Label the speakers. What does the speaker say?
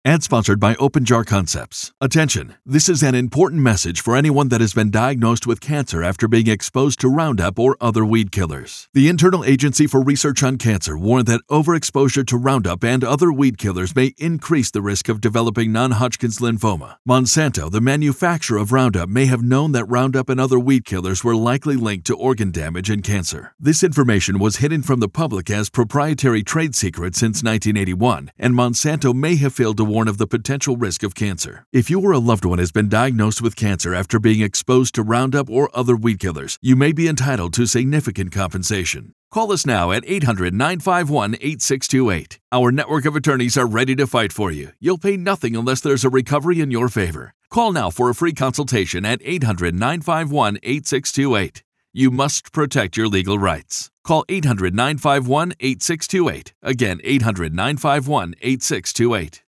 Speaker 1: Ad sponsored by OpenJar Concepts. Attention, this is an important message for anyone that has been diagnosed with cancer after being exposed to Roundup or other weed killers. The Internal Agency for Research on Cancer warned that overexposure to Roundup and other weed killers may increase the risk of developing non-Hodgkin's lymphoma. Monsanto, the manufacturer of Roundup, may have known that Roundup and other weed killers were likely linked to organ damage and cancer. This information was hidden from the public as proprietary trade secret since 1981, and Monsanto may have failed to warn of the potential risk of cancer. If you or a loved one has been diagnosed with cancer after being exposed to Roundup or other weed killers, you may be entitled to significant compensation. Call us now at 800-951-8628. Our network of attorneys are ready to fight for you. You'll pay nothing unless there's a recovery in your favor. Call now for a free consultation at 800-951-8628. You must protect your legal rights. Call 800-951-8628. Again, 800-951-8628.